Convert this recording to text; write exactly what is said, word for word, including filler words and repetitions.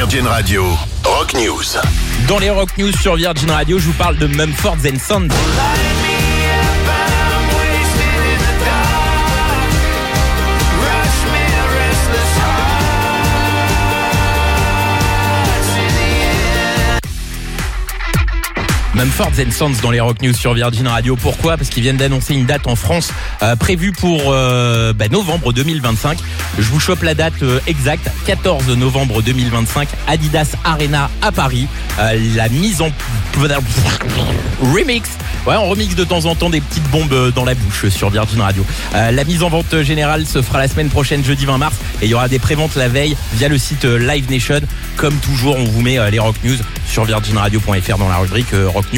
Virgin Radio, Rock News. Dans les Rock News sur Virgin Radio, je vous parle de Mumford and Sons. Mumford and Sons dans les Rock News sur Virgin Radio. Pourquoi ? Parce qu'ils viennent d'annoncer une date en France euh, prévue pour euh, bah, novembre deux mille vingt-cinq. Je vous chope la date euh, exacte, quatorze novembre deux mille vingt-cinq, Adidas Arena à Paris. Euh, la mise en remix. Ouais, on remixe de temps en temps des petites bombes dans la bouche sur Virgin Radio. Euh, la mise en vente générale se fera la semaine prochaine, jeudi vingt mars, et il y aura des préventes la veille via le site Live Nation. Comme toujours, on vous met euh, les Rock News sur virgin radio point f r dans la rubrique euh, Rock News.